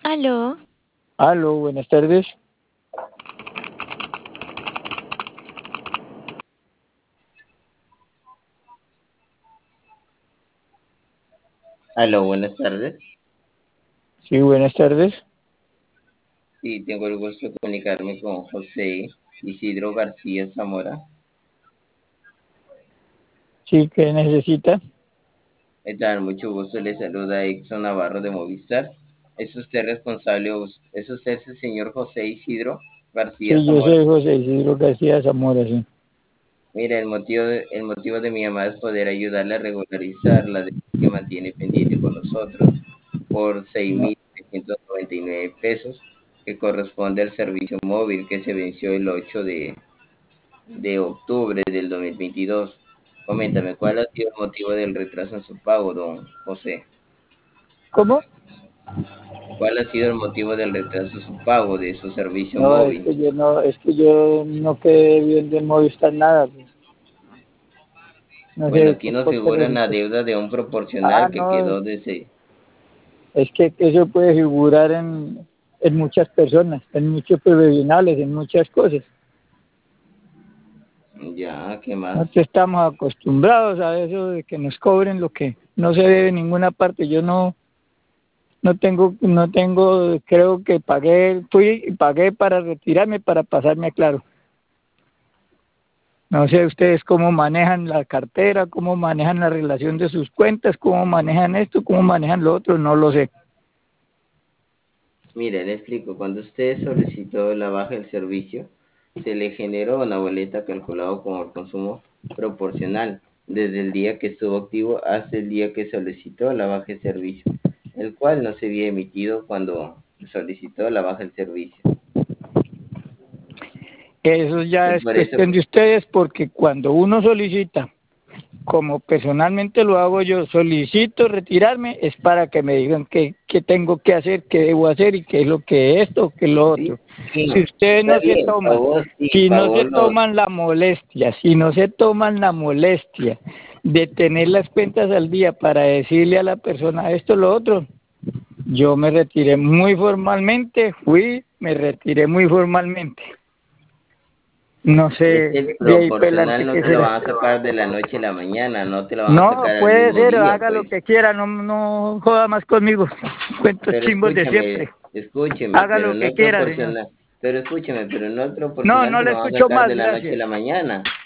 Aló, Aló, buenas tardes. Aló, buenas tardes. Sí, buenas tardes. Sí, tengo el gusto de comunicarme con José Isidro García Zamora. Sí, ¿qué necesita? ¿Qué tal? Mucho gusto. Le saluda Exxon Navarro de Movistar. ¿Es usted responsable es usted ese señor José Isidro García Sí, yo soy Zamora? José Isidro García Zamora, sí. Mira, el motivo de mi llamada es poder ayudarle a regularizar la deuda que mantiene pendiente con nosotros por seis No. mil $6.399 que corresponde al servicio móvil que se venció el 8 de octubre del 2022. Coméntame, ¿cuál ha sido el motivo del retraso en su pago, don José? ¿Cómo? ¿Cuál ha sido el motivo del retraso en su pago de su servicio No, móvil? es que yo no quedé bien de Movistar nada, pues. No Bueno, sé aquí nos por qué figura una necesito. deuda de un Ah, proporcional que no, quedó de ese. es que eso puede figurar en muchas personas, en muchos profesionales, en muchas cosas. Ya, ¿qué más? Nosotros estamos acostumbrados a eso de que nos cobren lo que no se debe en ninguna parte. Yo no tengo, creo que fui y pagué para retirarme, para pasarme a Claro. No sé ustedes cómo manejan la cartera, cómo manejan la relación de sus cuentas, cómo manejan esto, cómo manejan lo otro, no lo sé. Mire, le explico. Cuando usted solicitó la baja del servicio, se le generó una boleta calculada como el consumo proporcional desde el día que estuvo activo hasta el día que solicitó la baja del servicio, el cual no se había emitido cuando solicitó la baja del servicio. Eso ya Es es por eso, cuestión de ustedes porque cuando uno solicita, como personalmente lo hago yo, solicito retirarme, es para que me digan qué tengo que hacer, qué debo hacer y qué es lo que esto, qué es lo sí, otro. sí, Si ustedes está no se bien, toman, pagó, sí, si no pagó se los. toman la molestia, si no se toman la molestia de tener las cuentas al día para decirle a la persona esto, lo otro, yo me retiré muy formalmente, me retiré muy formalmente. No Es sé, que el de ahí para proporcional adelante no qué te lo será. van a sacar de la noche a la mañana, no te lo van a No, sacar al puede mismo ser, día, haga lo pues. que quiera, no joda más conmigo. Cuentos Pero chimbos de escúchame, siempre. escúcheme, Haga pero lo no que el quiera, señor. proporcional, pero escúcheme, pero no el No, proporcional no te le lo van a escucho sacar más, de la noche a gracias. la mañana.